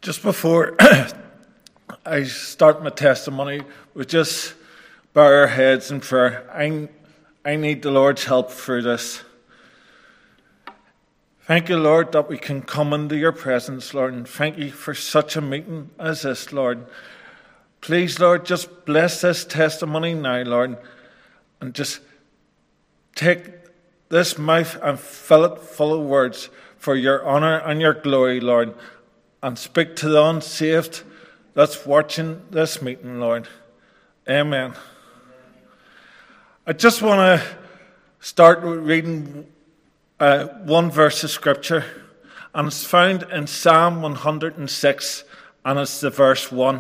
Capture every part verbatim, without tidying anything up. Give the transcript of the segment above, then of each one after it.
Just before I start my testimony, we just bow our heads in prayer. I, I need the Lord's help through this. Thank you, Lord, that we can come into your presence, Lord, and thank you for such a meeting as this, Lord. Please, Lord, just bless this testimony now, Lord, and just take this mouth and fill it full of words for your honour and your glory, Lord, and speak to the unsaved that's watching this meeting, Lord. Amen. I just want to start with reading uh, one verse of Scripture, and it's found in Psalm one hundred six, and it's the verse one.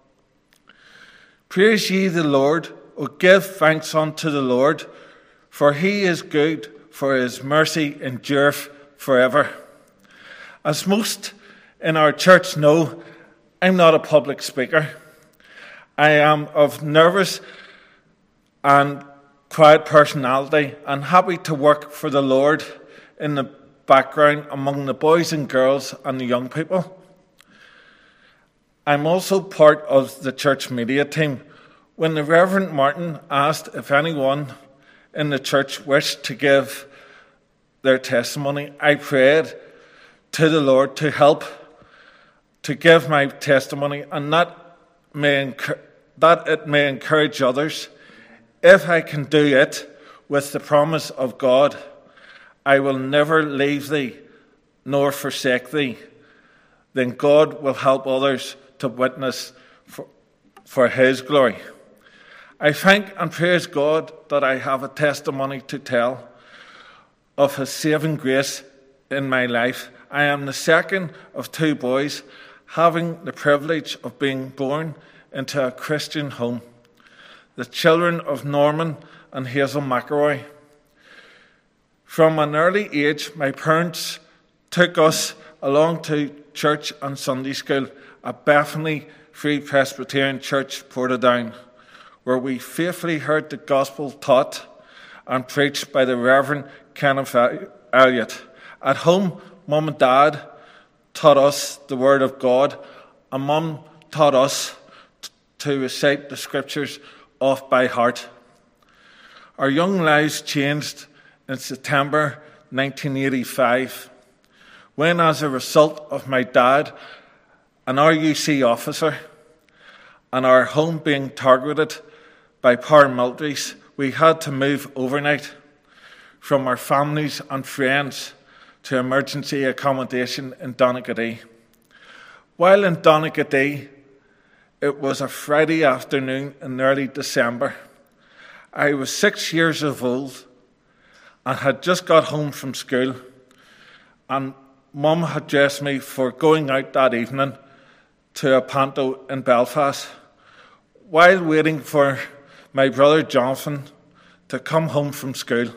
Praise ye the Lord, O give thanks unto the Lord, for he is good, for his mercy endureth forever. As most in our church know, I'm not a public speaker. I am of nervous and quiet personality and happy to work for the Lord in the background among the boys and girls and the young people. I'm also part of the church media team. When the Reverend Martin asked if anyone in the church wished to give their testimony, I prayed to the Lord to help to give my testimony, and that may that it may encourage others. If I can do it with the promise of God, I will never leave thee nor forsake thee, then God will help others to witness for, for his glory. I thank and praise God that I have a testimony to tell of his saving grace in my life. I am the second of two boys, having the privilege of being born into a Christian home, the children of Norman and Hazel McElroy. From an early age, my parents took us along to church and Sunday school at Bethany Free Presbyterian Church, Portadown, where we faithfully heard the gospel taught and preached by the Reverend Kenneth Elliott. At home, Mum and Dad taught us the Word of God, and Mum taught us t- to recite the Scriptures off by heart. Our young lives changed in September nineteen eighty-five, when, as a result of my dad, an R U C officer, and our home being targeted by paramilitaries, we had to move overnight from our families and friends to emergency accommodation in Donaghadee. While in Donaghadee, it was a Friday afternoon in early December. I was six years of old and had just got home from school, and Mum had dressed me for going out that evening to a panto in Belfast. While waiting for my brother Jonathan to come home from school,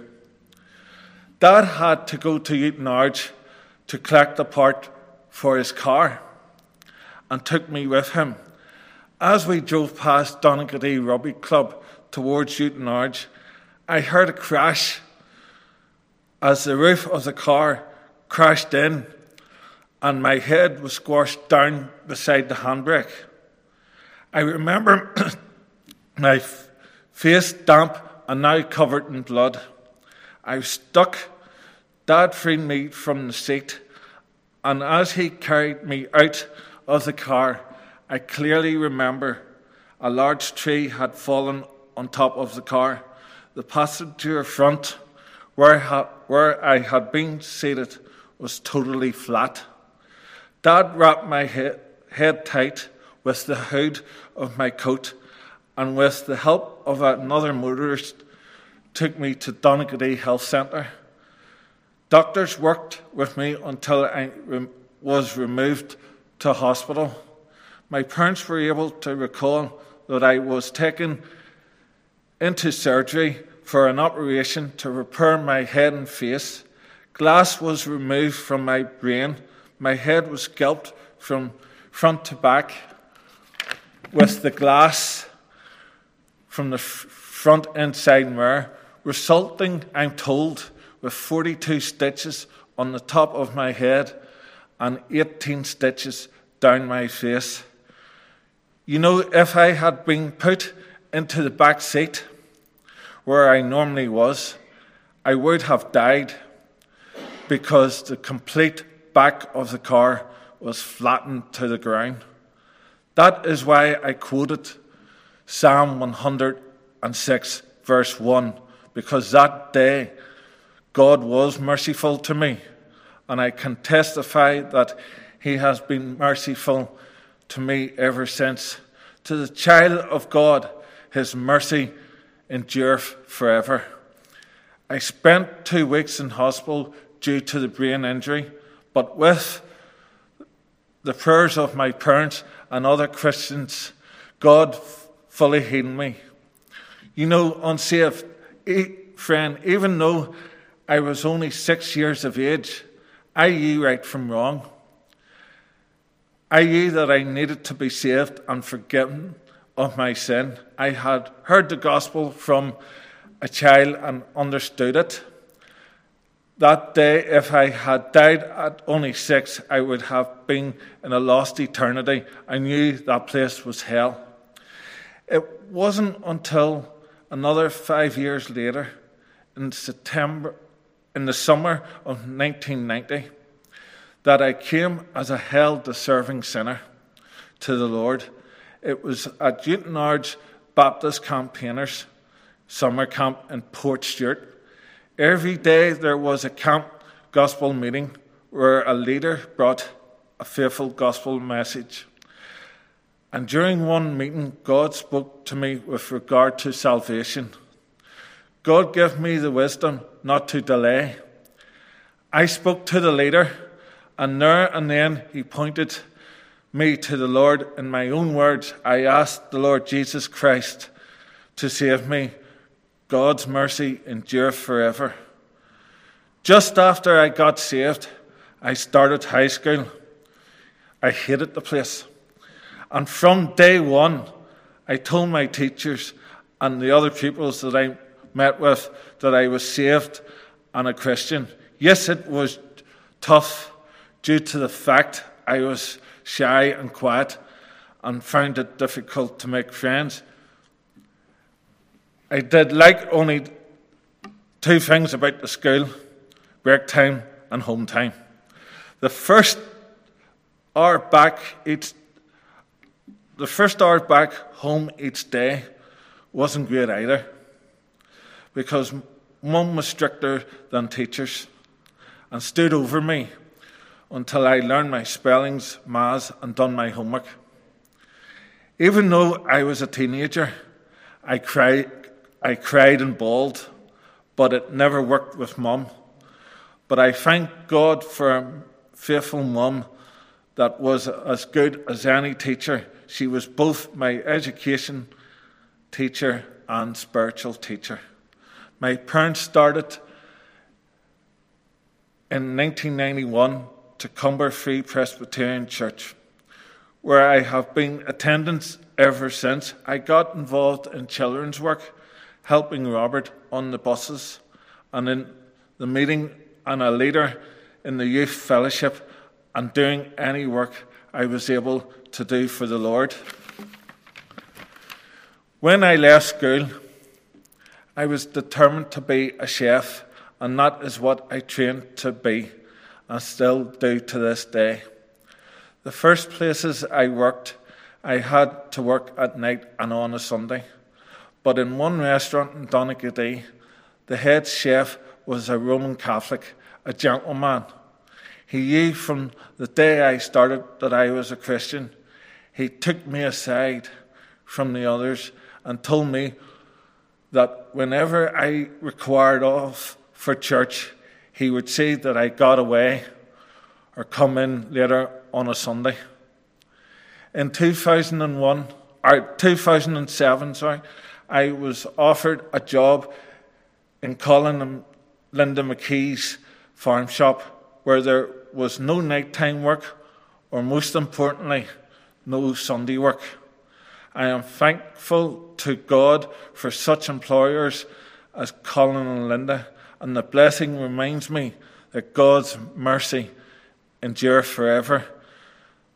Dad had to go to Newtownards to collect a part for his car and took me with him. As we drove past Donaghadee Rugby Club towards Newtownards, I heard a crash as the roof of the car crashed in and my head was squashed down beside the handbrake. I remember my face damp and now covered in blood. I was stuck. Dad freed me from the seat, and as he carried me out of the car, I clearly remember a large tree had fallen on top of the car. The passenger front, where I had, where I had been seated, was totally flat. Dad wrapped my head, head tight with the hood of my coat, and with the help of another motorist, took me to Donaghadee Health Centre. Doctors worked with me until I re- was removed to hospital. My parents were able to recall that I was taken into surgery for an operation to repair my head and face. Glass was removed from my brain. My head was scalped from front to back with the glass from the f- front inside mirror, resulting, I'm told, with forty-two stitches on the top of my head and eighteen stitches down my face. You know, if I had been put into the back seat where I normally was, I would have died because the complete back of the car was flattened to the ground. That is why I quoted Psalm one hundred six, verse one, because that day God was merciful to me, and I can testify that he has been merciful to me ever since. To the child of God, his mercy endureth forever. I spent two weeks in hospital due to the brain injury, but with the prayers of my parents and other Christians, God fully healed me. You know, unsaved friend, even though I was only six years of age, I knew right from wrong. I knew that I needed to be saved and forgiven of my sin. I had heard the gospel from a child and understood it. That day, if I had died at only six, I would have been in a lost eternity. I knew that place was hell. It wasn't until another five years later, in September, in the summer of nineteen ninety, that I came as a hell-deserving sinner to the Lord. It was at Newtownards Baptist Campaigners summer camp in Port Stewart. Every day there was a camp gospel meeting where a leader brought a faithful gospel message. And during one meeting, God spoke to me with regard to salvation. God gave me the wisdom not to delay. I spoke to the leader, and there and then he pointed me to the Lord. In my own words, I asked the Lord Jesus Christ to save me. God's mercy endureth forever. Just after I got saved, I started high school. I hated the place. And from day one, I told my teachers and the other pupils that I met with that I was saved and a Christian. Yes, it was tough due to the fact I was shy and quiet and found it difficult to make friends. I did like only two things about the school: break time and home time. The first hour back each, the first hour back home each day wasn't great either, because Mum was stricter than teachers and stood over me until I learned my spellings, maths, and done my homework. Even though I was a teenager, I cried. I cried and bawled, but it never worked with Mum. But I thank God for a faithful Mum that was as good as any teacher. She was both my education teacher and spiritual teacher. My parents started in nineteen ninety-one to Cumber Free Presbyterian Church, where I have been attending ever since. I got involved in children's work, helping Robert on the buses, and in the meeting, and a leader in the youth fellowship, and doing any work I was able to do for the Lord. When I left school, I was determined to be a chef, and that is what I trained to be, and still do to this day. The first places I worked, I had to work at night and on a Sunday. But in one restaurant in Donaghadee, the head chef was a Roman Catholic, a gentleman. He knew from the day I started that I was a Christian. He took me aside from the others and told me that whenever I required off for church, he would see that I got away or come in later on a Sunday. In two thousand one, or two thousand seven, sorry, I was offered a job in Colin and Linda McKee's farm shop, where there was no nighttime work, or most importantly, no Sunday work. I am thankful to God for such employers as Colin and Linda, and the blessing reminds me that God's mercy endures forever.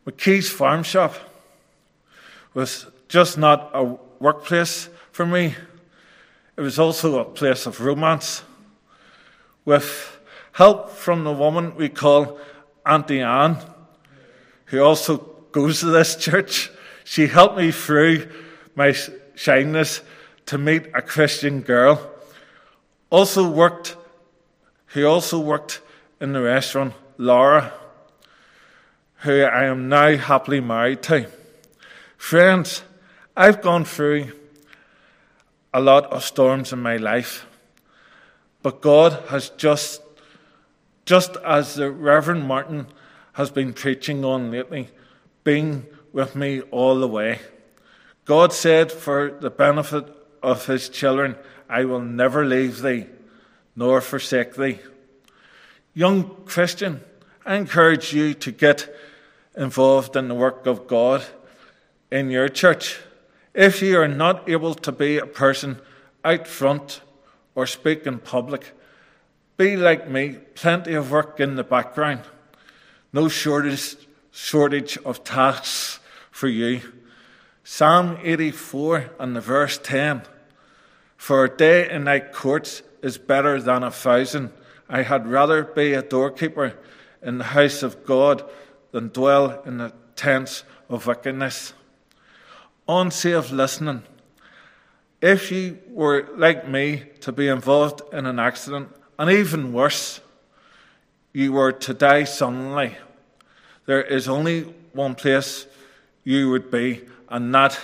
McKee's Farm Shop was just not a workplace for me. It was also a place of romance. With help from the woman we call Auntie Anne, who also goes to this church, she helped me through my shyness to meet a Christian girl. Also worked, who also worked in the restaurant, Laura, who I am now happily married to. Friends, I've gone through a lot of storms in my life, but God has just, just as the Reverend Martin has been preaching on lately, been with me all the way. God said, for the benefit of his children, I will never leave thee, nor forsake thee. Young Christian, I encourage you to get involved in the work of God in your church. If you are not able to be a person out front or speak in public, be like me, plenty of work in the background. No shortage, shortage of tasks for you. Psalm eighty-four and the verse ten. For a day in thy courts is better than a thousand. I had rather be a doorkeeper in the house of God than dwell in the tents of wickedness. Unsafe listening. If you were like me to be involved in an accident, and even worse, you were to die suddenly, there is only one place you would be, and that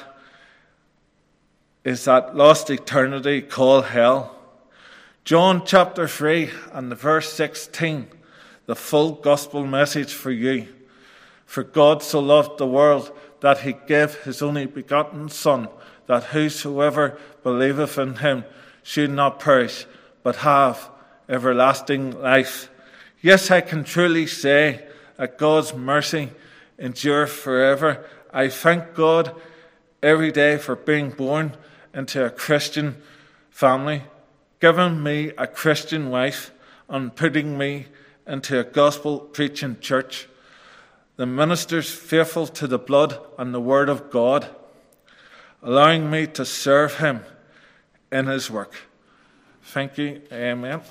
is that lost eternity called hell. John chapter three and the verse sixteen, the full gospel message for you. For God so loved the world that he gave his only begotten Son, that whosoever believeth in him should not perish, but have everlasting life. Yes, I can truly say that God's mercy endures forever. I thank God every day for being born into a Christian family, giving me a Christian wife, and putting me into a gospel-preaching church. The ministers faithful to the blood and the word of God, allowing me to serve him in his work. Thank you. Amen.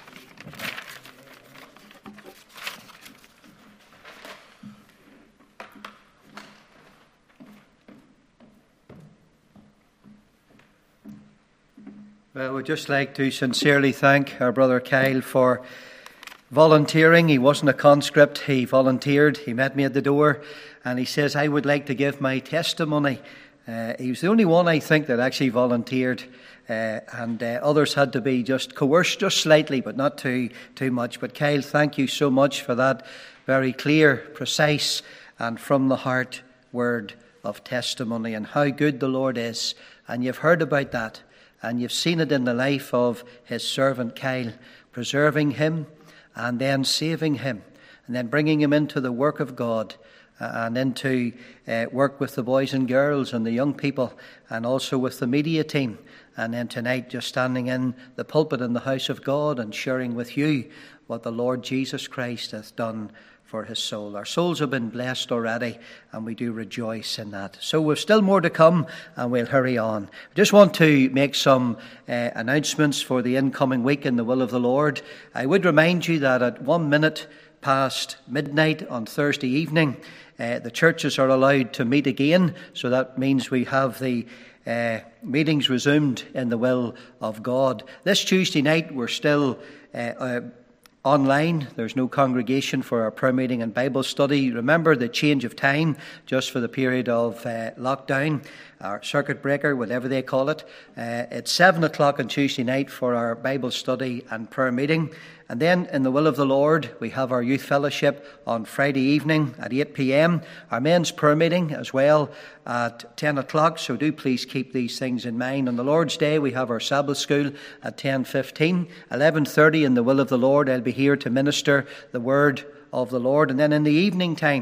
Well, we'd just like to sincerely thank our brother Kyle for volunteering. He wasn't a conscript. He volunteered. He met me at the door and he says, I would like to give my testimony. Uh, he was the only one, I think, that actually volunteered. Uh, and uh, others had to be just coerced just slightly, but not too too much. But Kyle, thank you so much for that very clear, precise, and from the heart word of testimony and how good the Lord is. And you've heard about that. And you've seen it in the life of his servant Kyle, preserving him and then saving him and then bringing him into the work of God uh, and into uh, work with the boys and girls and the young people and also with the media team. And then tonight just standing in the pulpit in the house of God and sharing with you what the Lord Jesus Christ hath done for his soul. Our souls have been blessed already, and we do rejoice in that. So we've still more to come, and we'll hurry on. I just want to make some uh, announcements for the incoming week in the will of the Lord. I would remind you that at one minute past midnight on Thursday evening, uh, the churches are allowed to meet again. So that means we have the uh, meetings resumed in the will of God. This Tuesday night, we're still uh, uh, online. There's no congregation for our prayer meeting and Bible study. Remember the change of time just for the period of uh, lockdown, or circuit breaker, whatever they call it. Uh, it's seven o'clock on Tuesday night for our Bible study and prayer meeting. And then in the will of the Lord, we have our youth fellowship on Friday evening at eight p.m. Our men's prayer meeting as well at ten o'clock. So do please keep these things in mind. On the Lord's Day, we have our Sabbath school at ten fifteen. eleven thirty in the will of the Lord, I'll be here to minister the word of the Lord. And then in the evening time,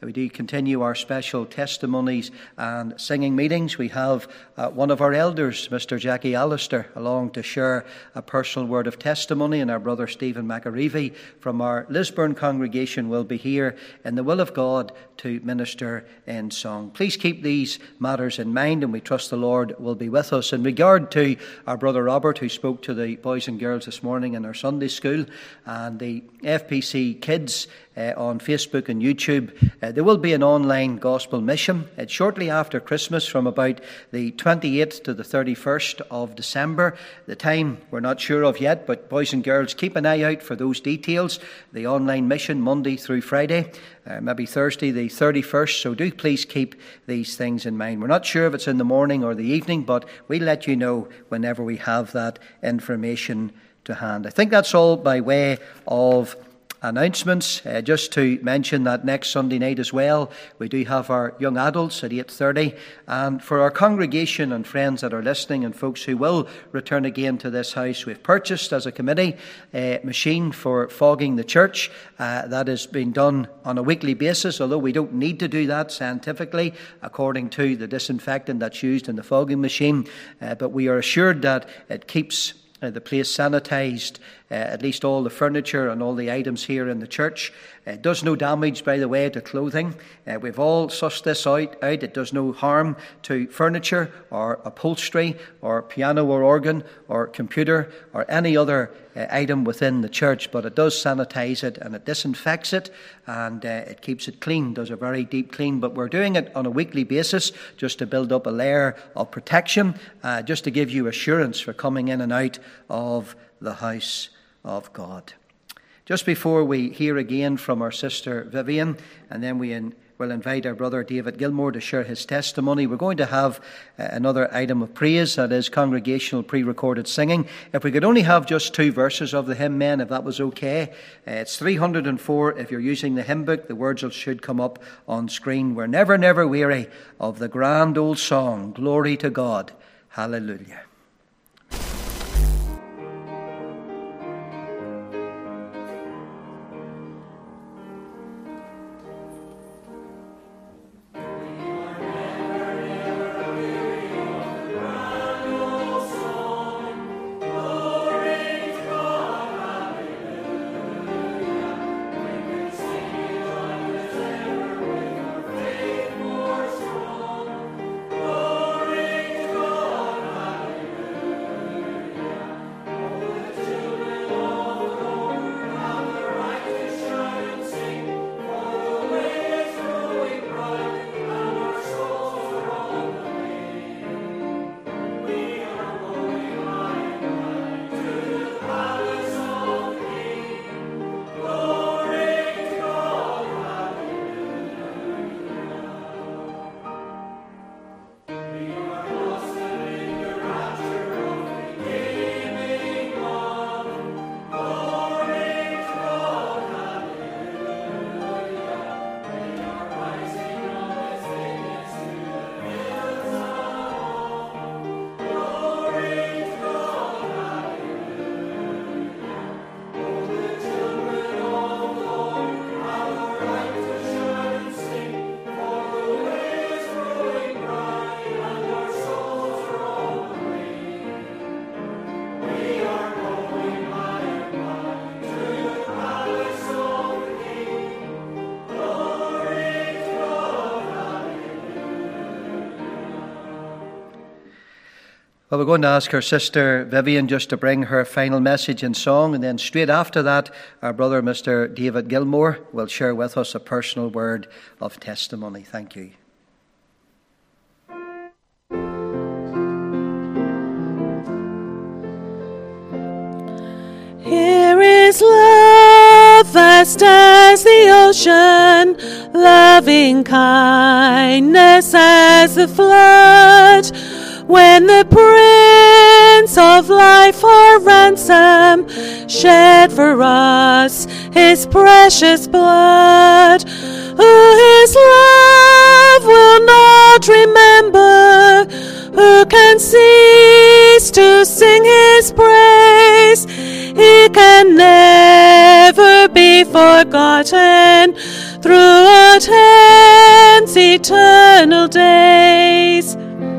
we do continue our special testimonies and singing meetings. We have uh, one of our elders, Mister Jackie Allister, along to share a personal word of testimony, and our brother Stephen McAreevy from our Lisburn congregation will be here in the will of God to minister in song. Please keep these matters in mind, and we trust the Lord will be with us. In regard to our brother Robert, who spoke to the boys and girls this morning in our Sunday school, and the F P C Kids uh, on Facebook and YouTube, uh, there will be an online gospel mission. It's shortly after Christmas, from about the twenty-eighth to the thirty-first of December. The time we're not sure of yet, but boys and girls, keep an eye out for those details. The online mission, Monday through Friday, uh, maybe Thursday the thirty-first, so do please keep these things in mind. We're not sure if it's in the morning or the evening, but we'll let you know whenever we have that information to hand. I think that's all by way of announcements. Uh, just to mention that next Sunday night as well, we do have our young adults at eight thirty. And for our congregation and friends that are listening and folks who will return again to this house, we've purchased as a committee a machine for fogging the church. Uh, that is being done on a weekly basis, although we don't need to do that scientifically according to the disinfectant that's used in the fogging machine. Uh, but we are assured that it keeps Uh, the place sanitised, uh, at least all the furniture and all the items here in the church. It does no damage, by the way, to clothing. Uh, we've all sussed this out, out. It does no harm to furniture or upholstery or piano or organ or computer or any other uh, item within the church, but it does sanitise it and it disinfects it, and uh, it keeps it clean, does a very deep clean. But we're doing it on a weekly basis just to build up a layer of protection, uh, just to give you assurance for coming in and out of the house of God. Just before we hear again from our sister Vivian, and then we in, will invite our brother David Gilmore to share his testimony, we're going to have uh, another item of praise, that is congregational pre-recorded singing. If we could only have just two verses of the hymn, men, if that was okay. Uh, it's three hundred four. If you're using the hymn book, the words should come up on screen. We're never, never weary of the grand old song, Glory to God, Hallelujah. Well, we're going to ask our sister Vivian just to bring her final message in song, and then straight after that, our brother Mister David Gilmore will share with us a personal word of testimony. Thank you. Here is love, vast as the ocean, loving kindness as the flood. When the Prince of Life our ransom shed for us his precious blood, who his love will not remember, who can cease to sing his praise? He can never be forgotten throughout once eternal days.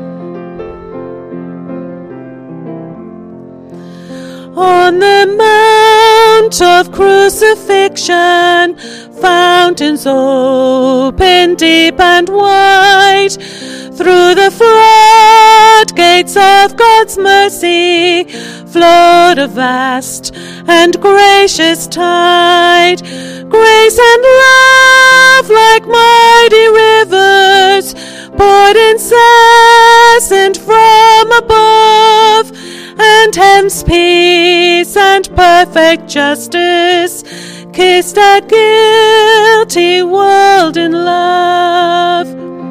On the mount of crucifixion, fountains open deep and wide. Through the floodgates of God's mercy flowed a vast and gracious tide. Grace and love like mighty rivers poured incessant from above, and heaven's peace and perfect justice kissed a guilty world in love.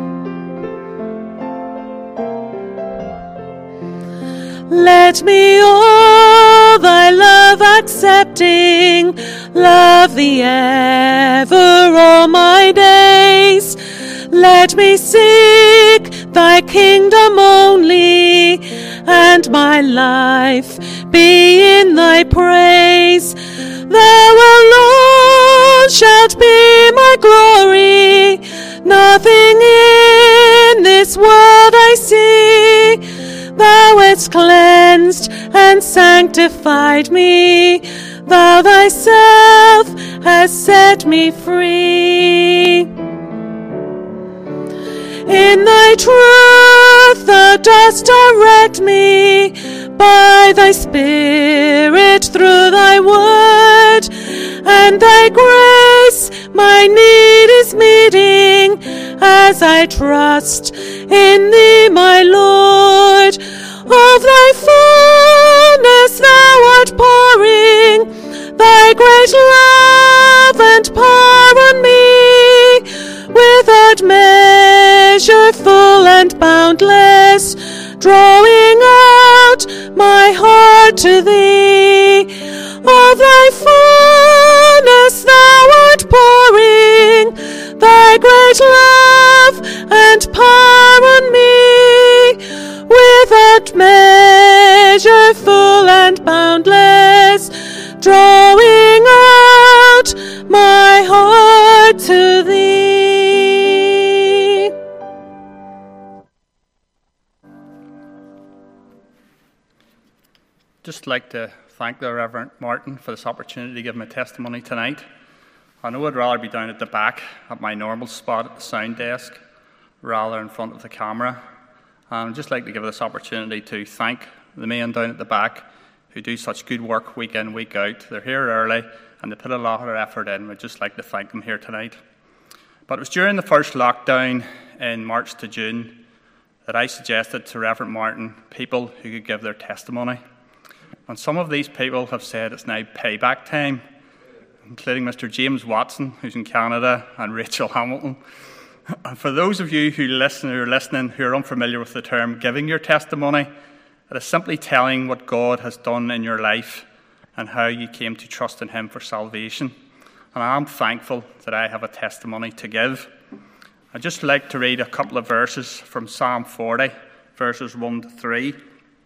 Let me, all thy love accepting, love thee ever all my days. Let me seek thy kingdom only, and my life be in thy praise. Thou alone shalt be my glory, nothing in this world I see. Thou hast cleansed and sanctified me, thou thyself hast set me free. In thy truth thou dost direct me, by thy Spirit through thy word, and thy grace my need is meeting, as I trust in thee, my Lord. Of thy fullness thou art pouring thy great love and power on me, without measure, full and boundless, drawing out my heart to thee. Of thy fullness thou art pouring thy great love and power on me, without measure, full and boundless, drawing out my heart to thee. Just like to thank the Reverend Martin for this opportunity to give my testimony tonight. I know I'd rather be down at the back at my normal spot at the sound desk rather in front of the camera. And I'd just like to give this opportunity to thank the men down at the back who do such good work week in, week out. They're here early and they put a lot of effort in. We'd just like to thank them here tonight. But it was during the first lockdown in March to June that I suggested to Reverend Martin people who could give their testimony. And some of these people have said it's now payback time, including Mister James Watson, who's in Canada, and Rachel Hamilton. And for those of you who listen or are listening who are unfamiliar with the term giving your testimony, it is simply telling what God has done in your life and how you came to trust in Him for salvation. And I am thankful that I have a testimony to give. I'd just like to read a couple of verses from Psalm forty, verses one to three.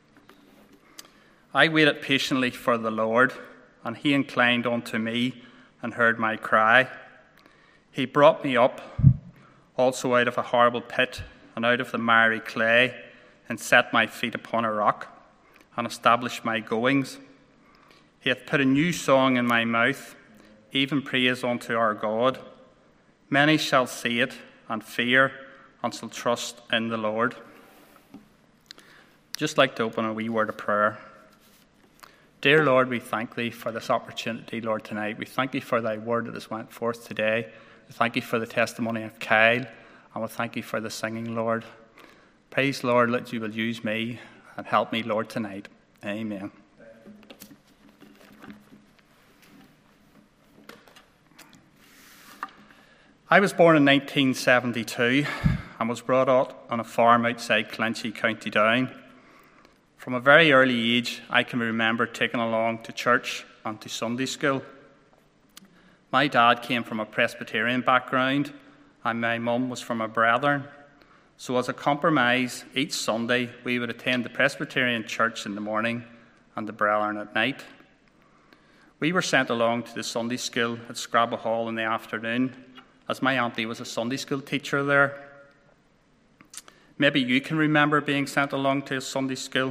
I waited patiently for the Lord, and He inclined unto me and heard my cry. He brought me up also out of a horrible pit and out of the miry clay, and set my feet upon a rock, and established my goings. He hath put a new song in my mouth, even praise unto our God. Many shall see it and fear, and shall trust in the Lord. Just like to open a wee word of prayer. Dear Lord, we thank Thee for this opportunity, Lord, tonight. We thank Thee for Thy word that has went forth today. We thank You for the testimony of Kyle, and we thank You for the singing, Lord. Praise, Lord, that You will use me and help me, Lord, tonight. Amen. I was born in nineteen seventy-two and was brought up on a farm outside Clinchy, County Down. From a very early age, I can remember taken along to church and to Sunday school. My dad came from a Presbyterian background, and my mum was from a Brethren. So as a compromise, each Sunday we would attend the Presbyterian church in the morning and the Brethren at night. We were sent along to the Sunday school at Scrabble Hall in the afternoon, as my auntie was a Sunday school teacher there. Maybe you can remember being sent along to a Sunday school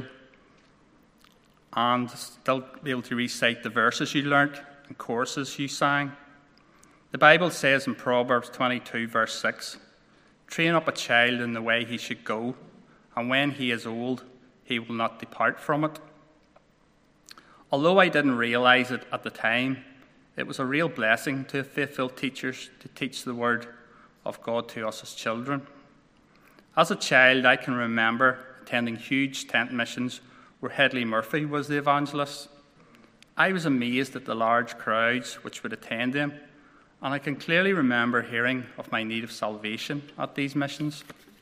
and still be able to recite the verses you learnt and choruses you sang. The Bible says in Proverbs twenty-two, verse six, "Train up a child in the way he should go, and when he is old, he will not depart from it." Although I didn't realise it at the time, it was a real blessing to have faithful teachers to teach the Word of God to us as children. As a child, I can remember attending huge tent missions where Headley Murphy was the evangelist. I was amazed at the large crowds which would attend them, and I can clearly remember hearing of my need of salvation at these missions.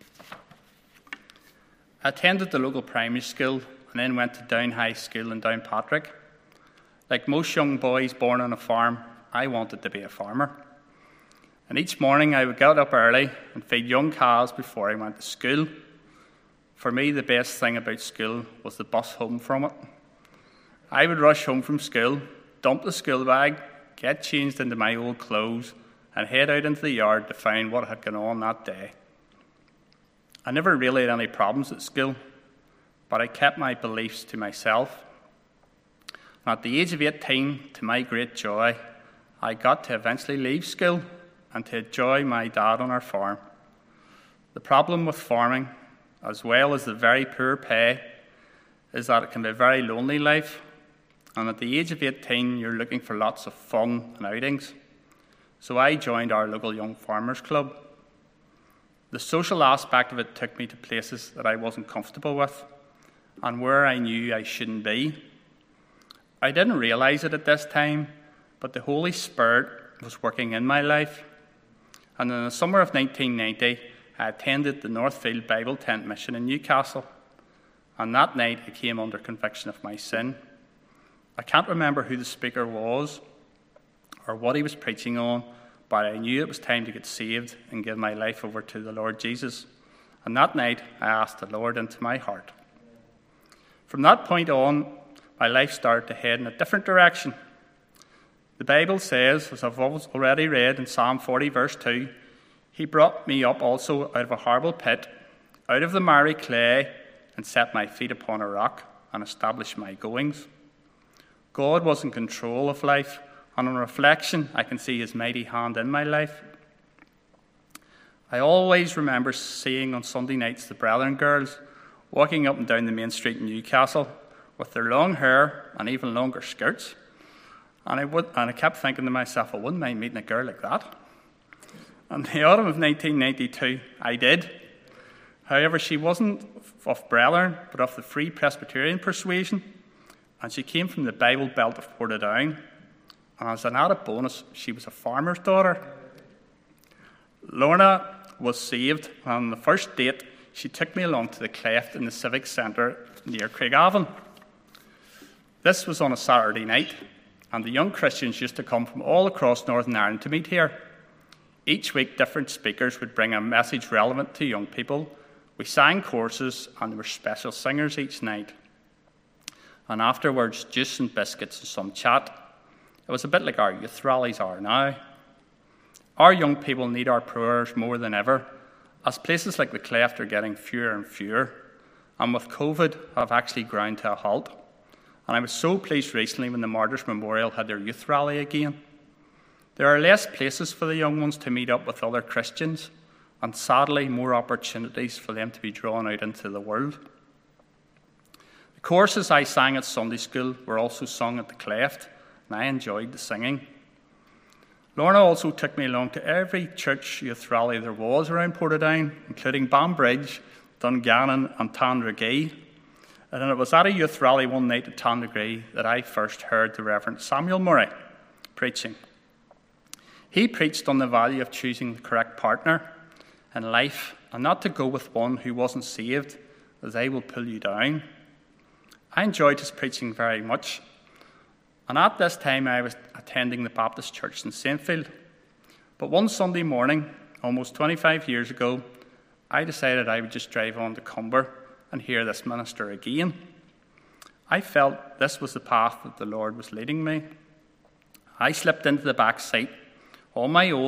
I attended the local primary school and then went to Down High School in Downpatrick. Like most young boys born on a farm, I wanted to be a farmer. And each morning I would get up early and feed young cows before I went to school. For me, the best thing about school was the bus home from it. I would rush home from school, dump the school bag, get changed into my old clothes, and head out into the yard to find what had gone on that day. I never really had any problems at school, but I kept my beliefs to myself. And at the age of eighteen, to my great joy, I got to eventually leave school and to enjoy my dad on our farm. The problem with farming, as well as the very poor pay, is that it can be a very lonely life, and at the age of eighteen, you're looking for lots of fun and outings. So I joined our local Young Farmers Club. The social aspect of it took me to places that I wasn't comfortable with, and where I knew I shouldn't be. I didn't realise it at this time, but the Holy Spirit was working in my life. And in the summer of nineteen ninety, I attended the Northfield Bible Tent Mission in Newcastle. And that night, I came under conviction of my sin. I can't remember who the speaker was or what he was preaching on, but I knew it was time to get saved and give my life over to the Lord Jesus. And that night, I asked the Lord into my heart. From that point on, my life started to head in a different direction. The Bible says, as I've already read in Psalm forty, verse two, "He brought me up also out of a horrible pit, out of the miry clay, and set my feet upon a rock, and established my goings." God was in control of life, and on reflection, I can see his mighty hand in my life. I always remember seeing on Sunday nights the Brethren girls walking up and down the main street in Newcastle with their long hair and even longer skirts. And I, would, and I kept thinking to myself, I wouldn't mind meeting a girl like that. And in the autumn of nineteen ninety-two, I did. However, she wasn't of Brethren, but of the Free Presbyterian persuasion, and she came from the Bible Belt of Portadown. And as an added bonus, she was a farmer's daughter. Lorna was saved, and on the first date, she took me along to the cleft in the Civic Centre near Craigavon. This was on a Saturday night, and the young Christians used to come from all across Northern Ireland to meet here. Each week, different speakers would bring a message relevant to young people. We sang courses, and there were special singers each night. And afterwards, juice and biscuits and some chat. It was a bit like our youth rallies are now. Our young people need our prayers more than ever, as places like the Cleft are getting fewer and fewer, and with COVID have actually ground to a halt. And I was so pleased recently when the Martyrs Memorial had their youth rally again. There are less places for the young ones to meet up with other Christians, and sadly more opportunities for them to be drawn out into the world. The choruses I sang at Sunday school were also sung at the Cleft, and I enjoyed the singing. Lorna also took me along to every church youth rally there was around Portadown, including Banbridge, Dungannon and Tandragee. And it was at a youth rally one night at Tandragee that I first heard the Reverend Samuel Murray preaching. He preached on the value of choosing the correct partner in life and not to go with one who wasn't saved, as they will pull you down. I enjoyed his preaching very much. And at this time, I was attending the Baptist Church in Saintfield. But one Sunday morning, almost twenty-five years ago, I decided I would just drive on to Cumber and hear this minister again. I felt this was the path that the Lord was leading me. I slipped into the back seat on my own,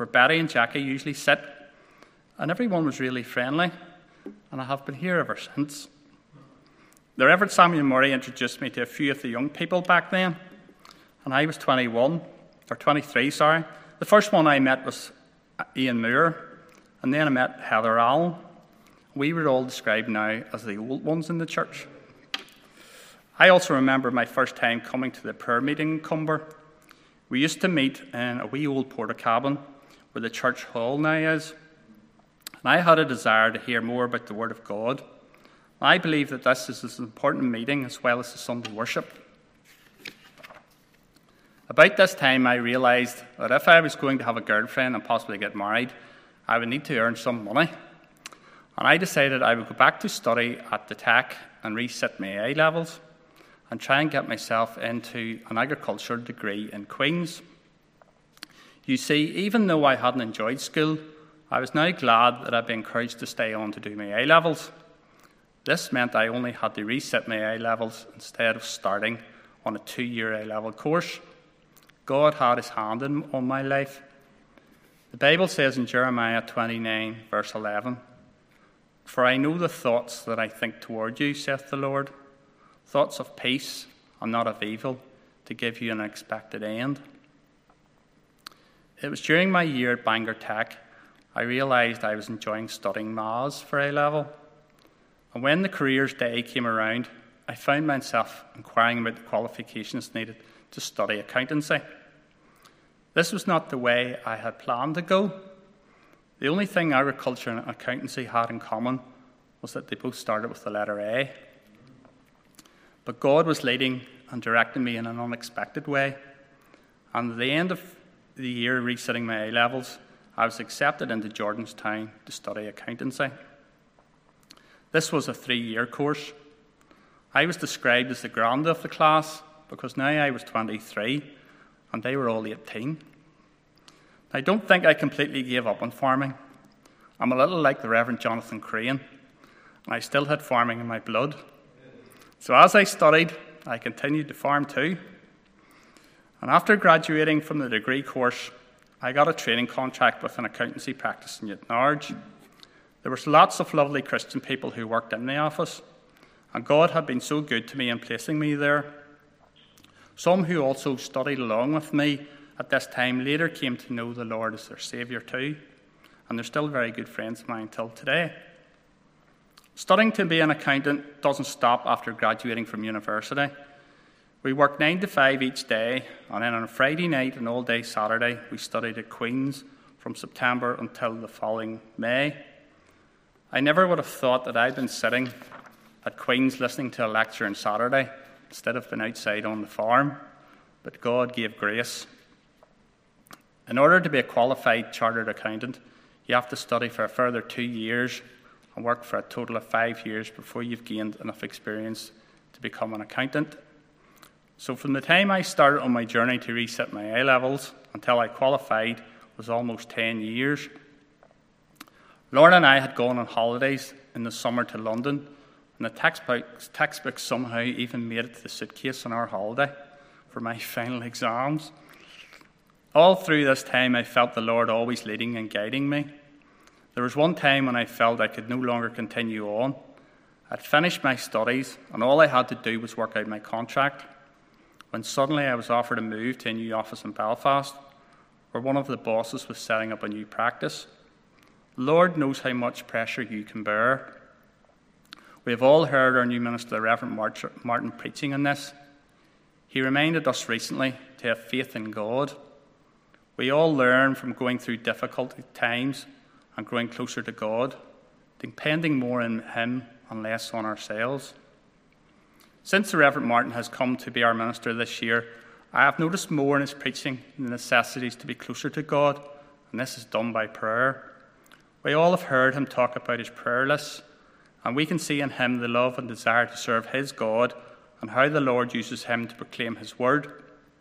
where Betty and Jackie usually sit, and everyone was really friendly, and I have been here ever since. The Reverend Samuel Murray introduced me to a few of the young people back then, and I was twenty-one, or twenty-three, sorry. The first one I met was Ian Moore, and then I met Heather Allen. We were all described now as the old ones in the church. I also remember my first time coming to the prayer meeting in Cumber. We used to meet in a wee old porta cabin where the church hall now is, and I had a desire to hear more about the Word of God. I believe that this is an important meeting as well as the Sunday worship. About this time, I realised that if I was going to have a girlfriend and possibly get married, I would need to earn some money. And I decided I would go back to study at the Tech and resit my A levels and try and get myself into an agriculture degree in Queen's. You see, even though I hadn't enjoyed school, I was now glad that I'd been encouraged to stay on to do my A levels. This meant I only had to resit my A levels instead of starting on a two-year A level course. God had his hand in, on my life. The Bible says in Jeremiah twenty-nine, verse eleven, "For I know the thoughts that I think toward you, saith the Lord, thoughts of peace and not of evil, to give you an expected end." It was during my year at Bangor Tech I realised I was enjoying studying maths for A level. And when the careers day came around, I found myself inquiring about the qualifications needed to study accountancy. This was not the way I had planned to go. The only thing agriculture and accountancy had in common was that they both started with the letter A. But God was leading and directing me in an unexpected way. And at the end of the year resitting my A levels, I was accepted into Jordanstown to study accountancy. This was a three-year course. I was described as the grande of the class because now I was twenty-three and they were all eighteen. I don't think I completely gave up on farming. I'm a little like the Reverend Jonathan Crane, and I still had farming in my blood. So as I studied, I continued to farm too. And after graduating from the degree course, I got a training contract with an accountancy practice in Newtownards. There was lots of lovely Christian people who worked in the office, and God had been so good to me in placing me there. Some who also studied along with me at this time later came to know the Lord as their Saviour too, and they're still very good friends of mine till today. Studying to be an accountant doesn't stop after graduating from university. We worked nine to five each day, and then on a Friday night and all day Saturday, we studied at Queen's from September until the following May. I never would have thought that I'd been sitting at Queen's listening to a lecture on Saturday instead of being outside on the farm, but God gave grace. In order to be a qualified chartered accountant, you have to study for a further two years and work for a total of five years before you've gained enough experience to become an accountant. So from the time I started on my journey to reset my A levels until I qualified was almost ten years. Lorna and I had gone on holidays in the summer to London, and the textbooks, textbooks somehow even made it to the suitcase on our holiday for my final exams. All through this time, I felt the Lord always leading and guiding me. There was one time when I felt I could no longer continue on. I'd finished my studies, and all I had to do was work out my contract, when suddenly I was offered a move to a new office in Belfast, where one of the bosses was setting up a new practice. The Lord knows how much pressure you can bear. We have all heard our new minister, the Reverend Martin, preaching on this. He reminded us recently to have faith in God. We all learn from going through difficult times and growing closer to God, depending more on Him and less on ourselves. Since the Reverend Martin has come to be our minister this year, I have noticed more in his preaching the necessities to be closer to God, and this is done by prayer. We all have heard him talk about his prayer lists, and we can see in him the love and desire to serve his God and how the Lord uses him to proclaim his word.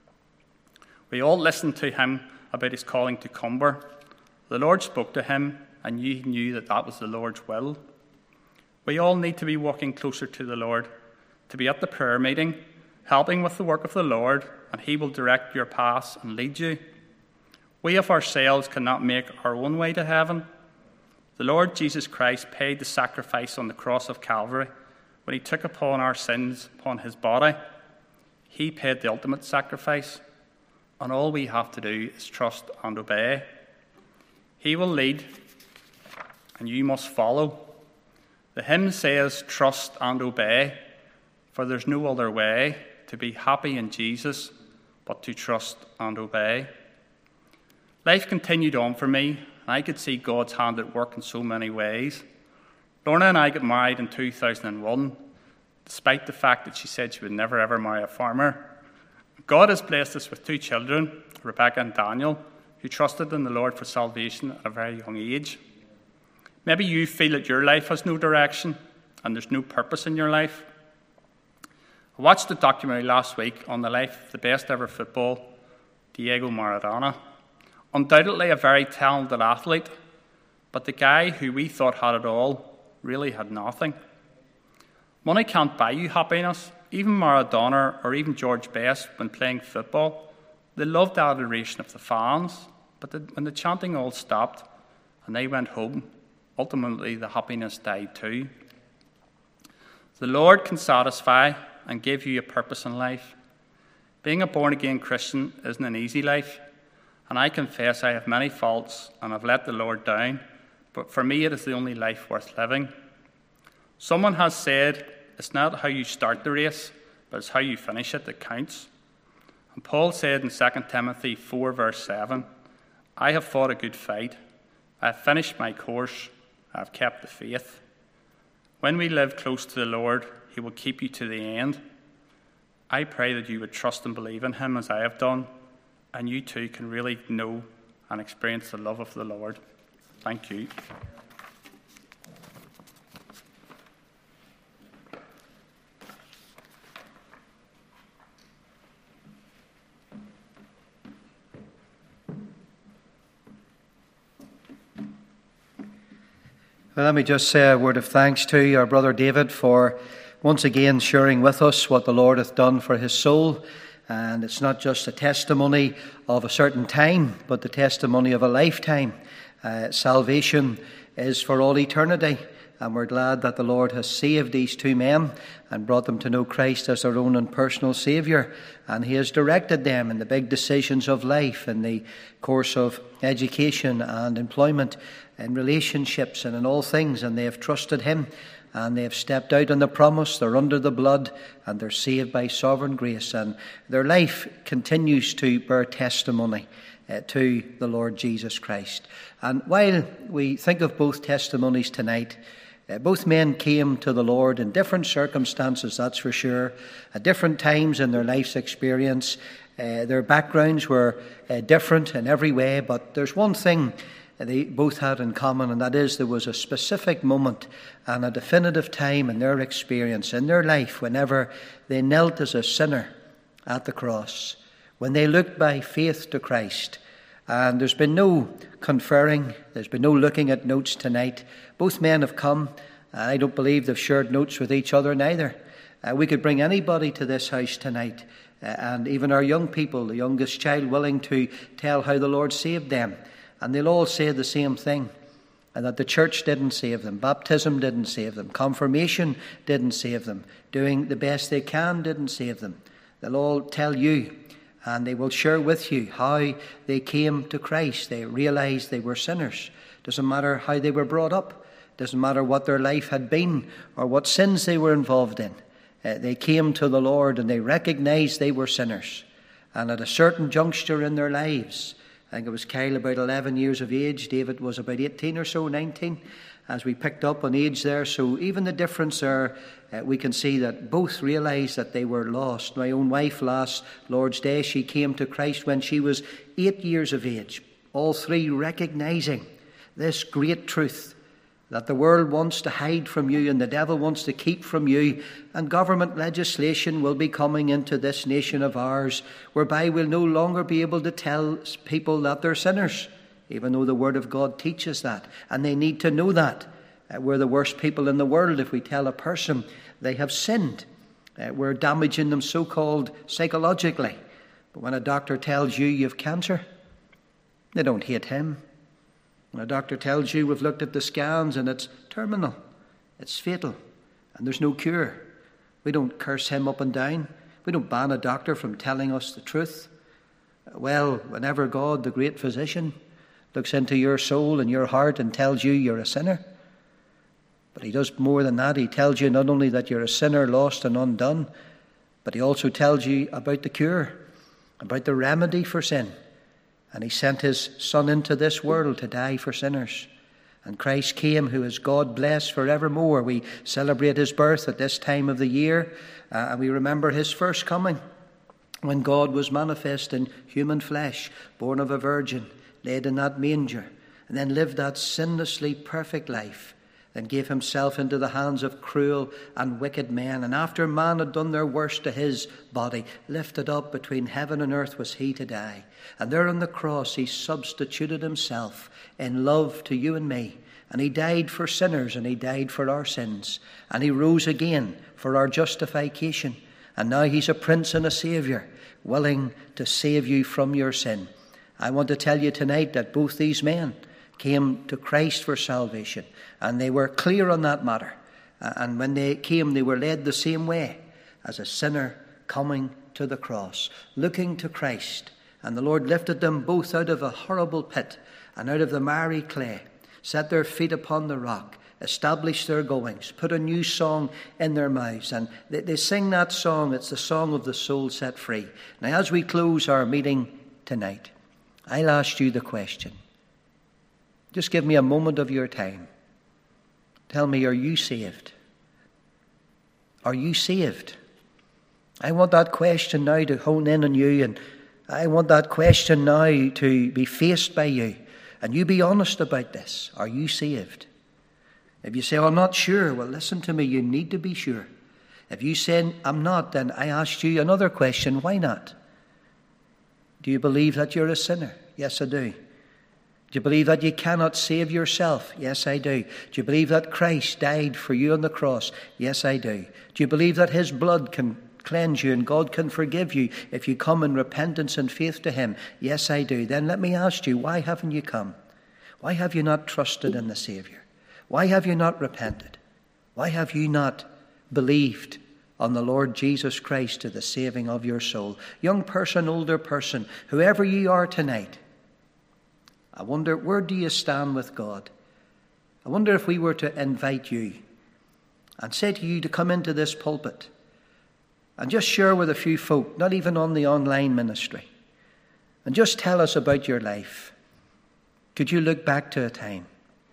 We all listened to him about his calling to Cumber. The Lord spoke to him, and he knew that that was the Lord's will. We all need to be walking closer to the Lord, to be at the prayer meeting, helping with the work of the Lord, and he will direct your paths and lead you. We of ourselves cannot make our own way to heaven. The Lord Jesus Christ paid the sacrifice on the cross of Calvary when he took upon our sins upon his body. He paid the ultimate sacrifice, and all we have to do is trust and obey. He will lead, and you must follow. The hymn says, trust and obey, for there's no other way to be happy in Jesus but to trust and obey. Life continued on for me, and I could see God's hand at work in so many ways. Lorna and I got married in two thousand one, despite the fact that she said she would never ever marry a farmer. God has blessed us with two children, Rebecca and Daniel, who trusted in the Lord for salvation at a very young age. Maybe you feel that your life has no direction and there's no purpose in your life. I watched a documentary last week on the life of the best ever football, Diego Maradona. Undoubtedly a very talented athlete, but the guy who we thought had it all really had nothing. Money can't buy you happiness. Even Maradona or even George Best, when playing football, they loved the adoration of the fans, but the, when the chanting all stopped and they went home, ultimately the happiness died too. The Lord can satisfy and give you a purpose in life. Being a born-again Christian isn't an easy life, and I confess I have many faults and I've let the Lord down, but for me it is the only life worth living. Someone has said, it's not how you start the race, but it's how you finish it that counts. And Paul said in Second Timothy four, verse seven, I have fought a good fight. I have finished my course. I have kept the faith. When we live close to the Lord, he will keep you to the end. I pray that you would trust and believe in him as I have done, and you too can really know and experience the love of the Lord. Thank you. Well, let me just say a word of thanks to our brother David for once again sharing with us what the Lord hath done for his soul. And it's not just a testimony of a certain time, but the testimony of a lifetime. Uh, salvation is for all eternity. And we're glad that the Lord has saved these two men and brought them to know Christ as their own and personal Saviour. And he has directed them in the big decisions of life, in the course of education and employment, in relationships and in all things. And they have trusted him and they have stepped out on the promise. They're under the blood and they're saved by sovereign grace. And their life continues to bear testimony uh, to the Lord Jesus Christ. And while we think of both testimonies tonight, Uh, both men came to the Lord in different circumstances, that's for sure, at different times in their life's experience. Uh, their backgrounds were uh, different in every way, but there's one thing they both had in common, and that is there was a specific moment and a definitive time in their experience, in their life, whenever they knelt as a sinner at the cross, when they looked by faith to Christ. And there's been no conferring, there's been no looking at notes tonight. Both men have come. I don't believe they've shared notes with each other neither. Uh, we could bring anybody to this house tonight, uh, and even our young people, the youngest child willing to tell how the Lord saved them. And they'll all say the same thing, and that the church didn't save them, baptism didn't save them, confirmation didn't save them, doing the best they can didn't save them. They'll all tell you, and they will share with you how they came to Christ. They realized they were sinners. Doesn't matter how they were brought up. Doesn't matter what their life had been or what sins they were involved in. Uh, they came to the Lord and they recognized they were sinners. And at a certain juncture in their lives, I think it was Kyle about eleven years of age, David was about eighteen or so, nineteen, as we picked up on age there. So even the difference there, uh, we can see that both realized that they were lost. My own wife last Lord's Day, she came to Christ when she was eight years of age. All three recognizing this great truth, that the world wants to hide from you and the devil wants to keep from you, and government legislation will be coming into this nation of ours whereby we'll no longer be able to tell people that they're sinners, even though the Word of God teaches that, and they need to know that. Uh, we're the worst people in the world if we tell a person they have sinned. Uh, we're damaging them so-called psychologically. But when a doctor tells you you have cancer, They don't hate him. When a doctor tells you we've looked at the scans and it's terminal, it's fatal, and there's no cure, we don't curse him up and down. We don't ban a doctor from telling us the truth. Well, whenever God, the great physician, looks into your soul and your heart and tells you you're a sinner, but he does more than that. He tells you not only that you're a sinner, lost and undone, but he also tells you about the cure, about the remedy for sin. And he sent his Son into this world to die for sinners. And Christ came, who is God blessed forevermore. We celebrate his birth at this time of the year, uh, and we remember his first coming, when God was manifest in human flesh, born of a virgin, laid in that manger, and then lived that sinlessly perfect life, then gave himself into the hands of cruel and wicked men. And after man had done their worst to his body, lifted up between heaven and earth was he to die. And there on the cross he substituted himself in love to you and me. And he died for sinners, and he died for our sins. And he rose again for our justification. And now he's a prince and a saviour, willing to save you from your sin. I want to tell you tonight that both these men came to Christ for salvation, and they were clear on that matter. And when they came, they were led the same way as a sinner coming to the cross, looking to Christ. And the Lord lifted them both out of a horrible pit and out of the miry clay, set their feet upon the rock, established their goings, put a new song in their mouths. And they, they sing that song. It's the song of the soul set free. Now, as we close our meeting tonight, I'll ask you the question. Just give me a moment of your time. Tell me, are you saved? Are you saved? I want that question now to hone in on you, and I want that question now to be faced by you. And you be honest about this. Are you saved? If you say, oh, I'm not sure, well, listen to me, you need to be sure. If you say, I'm not, then I ask you another question, why not? Do you believe that you're a sinner? Yes, I do. Do you believe that you cannot save yourself? Yes, I do. Do you believe that Christ died for you on the cross? Yes, I do. Do you believe that his blood can cleanse you and God can forgive you if you come in repentance and faith to him? Yes, I do. Then let me ask you, why haven't you come? Why have you not trusted in the Saviour? Why have you not repented? Why have you not believed on the Lord Jesus Christ to the saving of your soul? Young person, older person, whoever you are tonight, I wonder, where do you stand with God? I wonder if we were to invite you and say to you to come into this pulpit and just share with a few folk, not even on the online ministry, and just tell us about your life. Could you look back to a time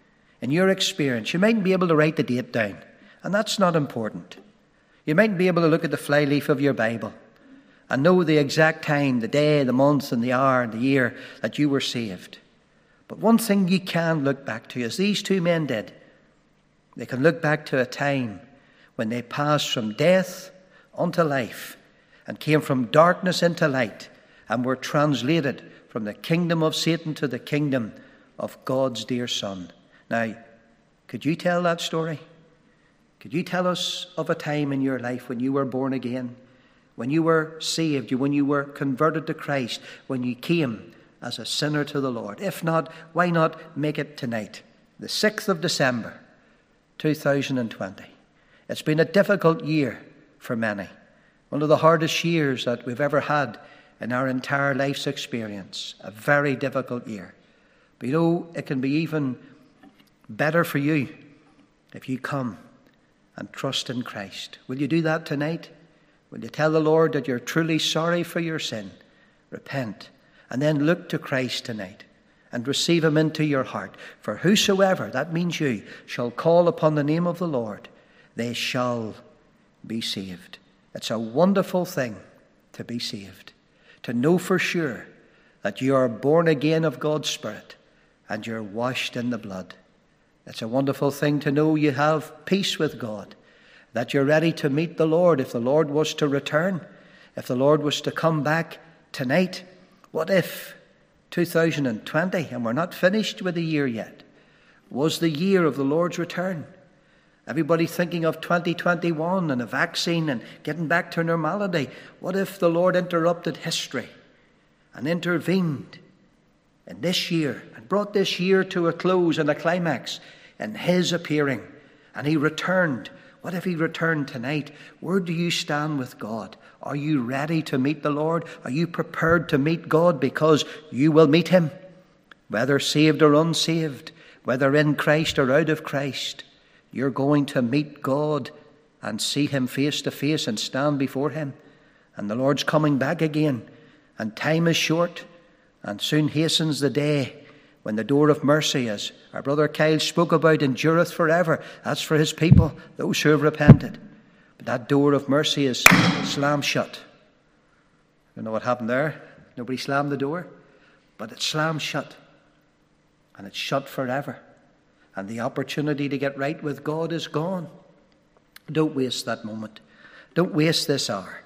in your experience? You mightn't be able to write the date down, and that's not important. You mightn't be able to look at the flyleaf of your Bible and know the exact time, the day, the month, and the hour, and the year that you were saved. But one thing you can look back to, as these two men did, they can look back to a time when they passed from death unto life and came from darkness into light and were translated from the kingdom of Satan to the kingdom of God's dear Son. Now, could you tell that story? Could you tell us of a time in your life when you were born again, when you were saved, when you were converted to Christ, when you came as a sinner to the Lord? If not, why not make it tonight, the sixth of December, two thousand twenty. It's been a difficult year for many, one of the hardest years that we've ever had in our entire life's experience, a very difficult year. But you know, it can be even better for you if you come and trust in Christ. Will you do that tonight? Will you tell the Lord that you're truly sorry for your sin? Repent. And then look to Christ tonight and receive him into your heart. For whosoever, that means you, shall call upon the name of the Lord, they shall be saved. It's a wonderful thing to be saved, to know for sure that you are born again of God's Spirit and you're washed in the blood. It's a wonderful thing to know you have peace with God, that you're ready to meet the Lord if the Lord was to return, if the Lord was to come back tonight. What if two thousand twenty, and we're not finished with the year yet, was the year of the Lord's return? Everybody thinking of twenty twenty-one and a vaccine and getting back to normality. What if the Lord interrupted history and intervened in this year and brought this year to a close and a climax in his appearing. And he returned. What if he returned tonight? Where do you stand with God? Are you ready to meet the Lord? Are you prepared to meet God? Because you will meet him, whether saved or unsaved, whether in Christ or out of Christ. You're going to meet God and see him face to face and stand before him. And the Lord's coming back again. And time is short. And soon hastens the day when the door of mercy, as our brother Kyle spoke about, endureth forever. That's for his people, those who have repented. But that door of mercy is slammed shut. I don't know what happened there. Nobody slammed the door. But it's slammed shut. And it's shut forever. And the opportunity to get right with God is gone. Don't waste that moment. Don't waste this hour.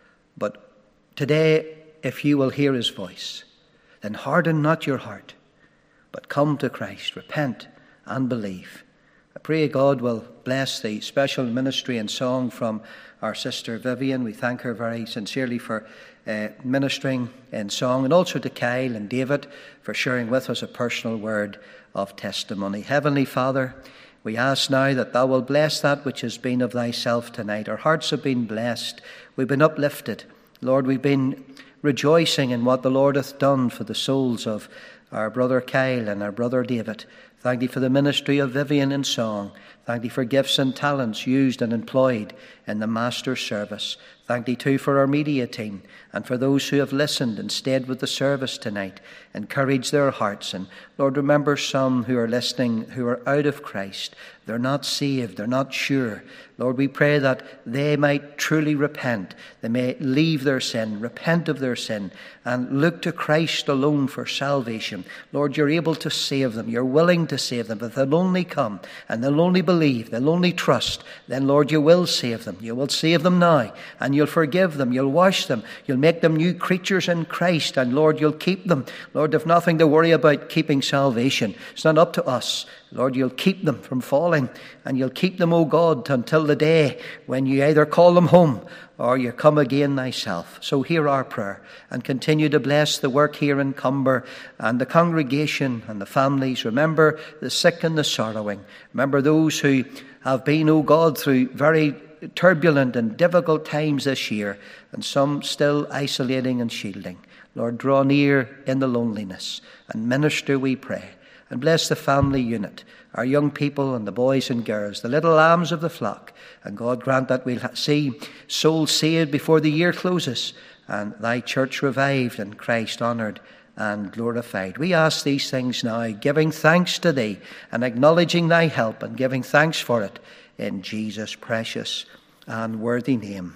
But today, if you will hear his voice, then harden not your heart, but come to Christ, repent and believe. I pray God will bless the special ministry and song from our sister Vivian. We thank her very sincerely for uh, ministering in song, and also to Kyle and David for sharing with us a personal word of testimony. Heavenly Father, we ask now that thou will bless that which has been of thyself tonight. Our hearts have been blessed. We've been uplifted. Lord, we've been rejoicing in what the Lord hath done for the souls of our brother Kyle and our brother David. Thank thee for the ministry of Vivian in song. Thank thee for gifts and talents used and employed in the Master's service. Thank thee too for our media team and for those who have listened and stayed with the service tonight. Encourage their hearts. And Lord, remember some who are listening who are out of Christ. They're not saved. They're not sure. Lord, we pray that they might truly repent. They may leave their sin, repent of their sin, and look to Christ alone for salvation. Lord, you're able to save them. You're willing to save them. But they'll only come and they'll only believe, they'll only trust. Then, Lord, you will save them. You will save them now, and you'll forgive them. You'll wash them. You'll make them new creatures in Christ. And, Lord, you'll keep them. Lord, they've nothing to worry about keeping salvation. It's not up to us. Lord, you'll keep them from falling, and you'll keep them, O God, until the day when you either call them home or you come again thyself. So hear our prayer, and continue to bless the work here in Cumber and the congregation and the families. Remember the sick and the sorrowing. Remember those who have been, O God, through very turbulent and difficult times this year, and some still isolating and shielding. Lord, draw near in the loneliness and minister, we pray. And bless the family unit, our young people and the boys and girls, the little lambs of the flock. And God, grant that we'll see souls saved before the year closes, and thy church revived and Christ honoured and glorified. We ask these things now, giving thanks to thee and acknowledging thy help and giving thanks for it in Jesus' precious and worthy name.